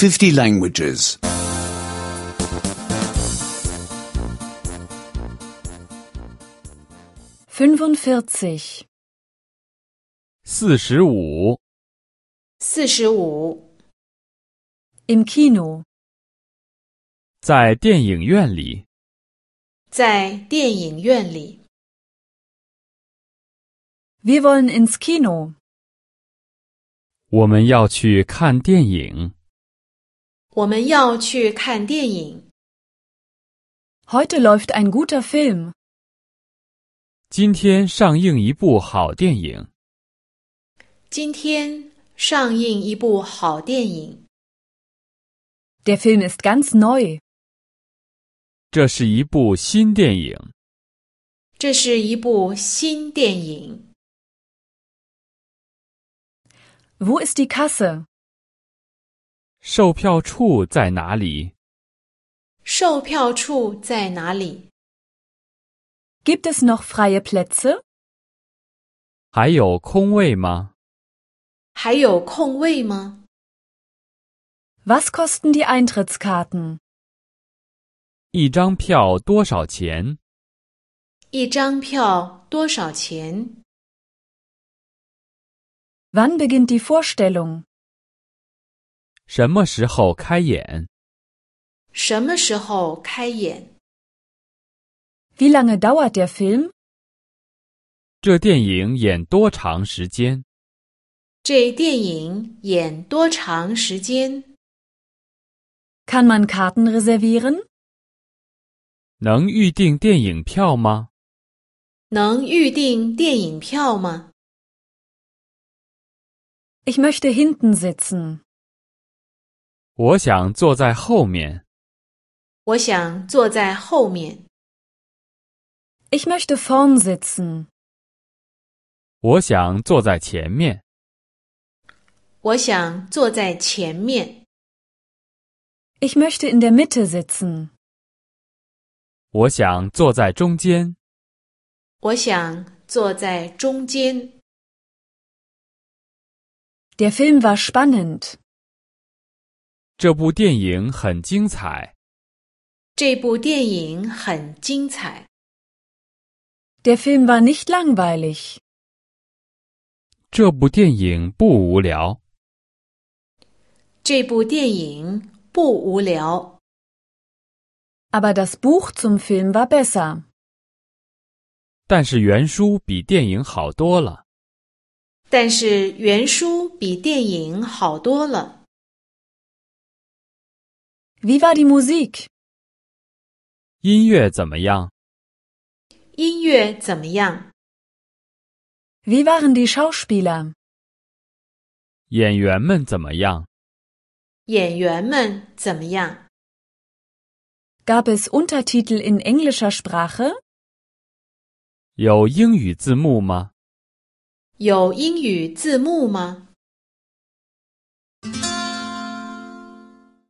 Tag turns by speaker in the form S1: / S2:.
S1: 50 languages.
S2: 45.
S3: 45.
S4: 45.
S2: Im Kino.
S3: 在电影院里。
S4: 在电影院里。
S2: Wir wollen ins Kino.
S3: 我们要去看电影。
S4: 我们要去看电影。
S2: Heute läuft ein guter Film.
S3: 今天上映一部好电影。
S4: 今天上映一部好电影。
S2: Der Film ist ganz neu.
S3: 这是一部新电影。
S4: 这是一部新电影。
S2: Wo ist die Kasse?
S3: 售票处在哪里？
S4: 售票处在哪里？
S2: Gibt es noch freie Plätze?
S3: 还有空位吗？
S4: 还有空位吗？
S2: Was kosten die Eintrittskarten?
S3: 一张票多少钱？
S4: 一张票多少钱？
S2: Wann beginnt die Vorstellung?
S3: 什么时候开演？
S4: 什么时候开演？
S2: Wie lange dauert der Film?
S3: 这电影演多长时间？
S4: 这电影演多长时间？
S2: Kann man Karten reservieren?
S3: 能预订电影票吗？
S4: 能预订电影票吗？
S2: Ich möchte hinten sitzen.
S3: 我想坐在后面。
S4: 我想坐在后面。
S2: Ich möchte vorn sitzen.
S3: 我想坐在前面。
S4: 我想坐在前面。
S2: Ich möchte in der Mitte sitzen.
S3: 我想坐在中间。
S4: 我想坐在中间。
S2: Der Film war spannend.
S3: 这部电影很精彩。
S4: 这部电影很精彩。
S2: Der Film war nicht langweilig.
S3: 这部电影不无聊。
S4: 这部电影不无聊。
S2: Aber das Buch zum Film war besser.
S3: 但是原书比电影好多了。
S4: 但是原书比电影好多了。
S2: Wie war die Musik?
S3: 音乐怎么样？
S4: 音乐怎么样？
S2: Wie waren die Schauspieler?
S3: 演员们怎么样？
S4: 演员们怎么样？
S2: Gab es Untertitel in englischer Sprache?
S3: 有英语字幕吗？
S4: 有英语字幕吗？